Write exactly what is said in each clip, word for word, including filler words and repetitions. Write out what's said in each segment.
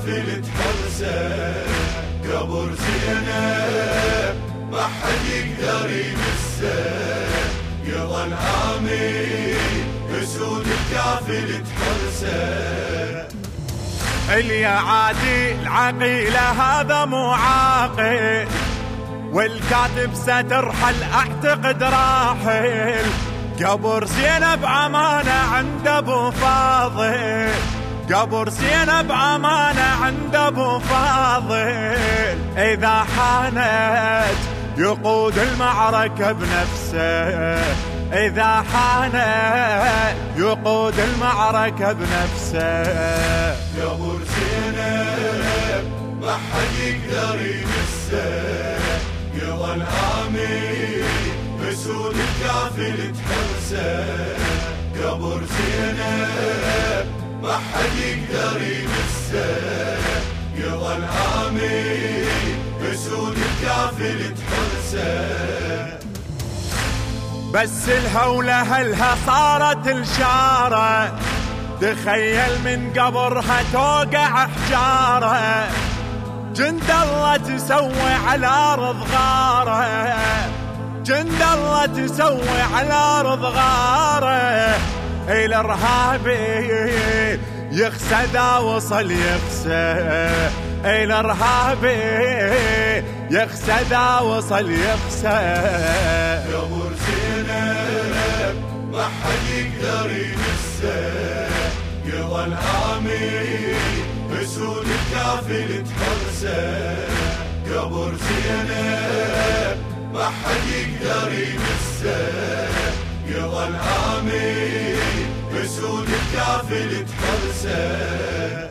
الكافل تحرسه، قبر زينب ما حد يقدر يمسه، يظل آمين اسود الكافل تحرسه. اللي عادي العقيلة هذا مو عاقل، والكاتب سترحل اعتقد راحل، قبر زينب امانة عند ابو فاضل، قبر زينب امانة عند ابو فاضل، اذا حانت يقود المعركة بنفسه، اذا حانت يقود المعركة بنفسه. قبر زينب ما حد يقدر يمسه، يظل آمين بسود الكافل تحرسه، قبر زينب ما حد يقدر يمسه، يظل آمين بسود الكافل تحرسه. بس الهولة هلها صارت الشارة، تخيل من قبرها توقع حجارة، جند الله تسوي على الارض غاره، جند الله تسوي على الارض غاره، الارهابي يخسى ذا وصل يخسى، الارهابي يخسى ذا وصل يخسى. قبر زينب ما حد يقدر يمسه، يظل آمين بسود الكافل تحرسه، قبر زينب ما حد يقدر يمسه، يظل آمين بسود الكافل تحرسه.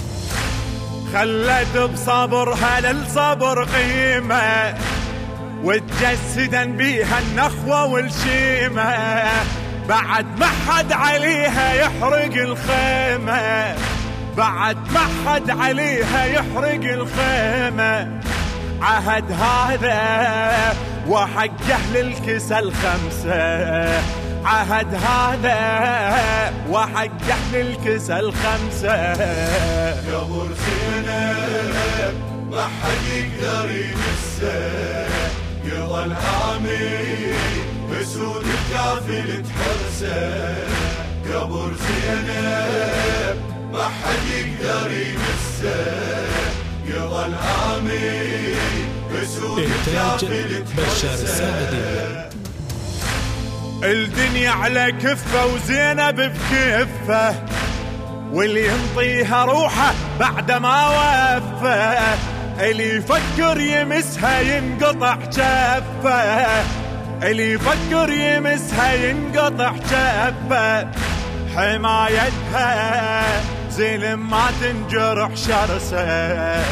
خلت بصبرها للصبر قيمة، وتجسدا بيها النخوة والشيمة، بعد ما حد عليها يحرق الخيمة، بعد ما حد عليها يحرق الخيمة، عهد هذا وحق أهل الكسى الخمسة، عهد هذا وحق أهل الكسى الخمسة. قبر زينب ما حد يقدر يمسه، يظل آمين بسود الكافل تحرسه، قبر زينب ما حد يقدر يمسه، يظل آمين بسود الكافل تحرسه. الدنيا على كفة وزينب بكفة، واللي ينطيها روحه بعد ما وفى، اللي يفكر يمسها ينقطع جفه، اللي يفكر يمسها ينقطع جفه، حمايتها زلم ما تنجرح شرسه،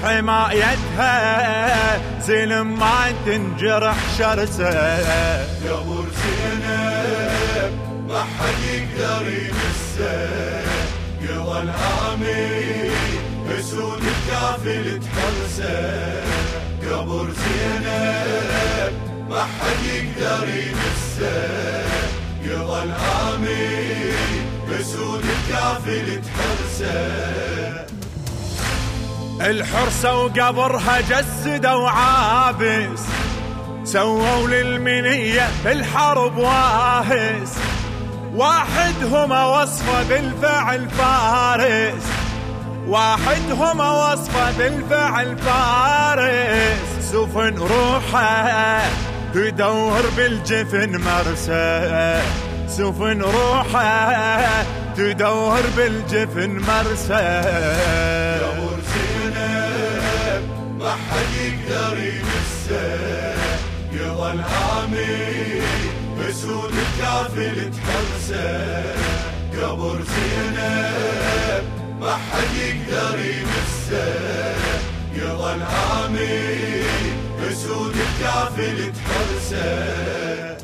حمايتها زلم ما تنجرح شرسه. قبر زينب ما حد يقدر يمسه، يظل آمين بسود الكافل تحرسه، قبر زينب ما حد يقدر يمسه، يظل آمين بسود الكافل تحرسه. الحرسة وقبرها جسدوا عابس، سووا للمنية بالحرب واهس، واحدهم وصفه بالفعل فارس، واحدهم وصفه بالفعل فارس، سفن روحه تدور بالجفن مرسى، سفن روحه تدور بالجفن مرسى. قبر زينب ما حد يقدر يمسه، يظل آمين بسود الكافل تحرسه، قبر زينب ما حد يقدر يمسه، يظل آمين بسود الكافل تحرسه.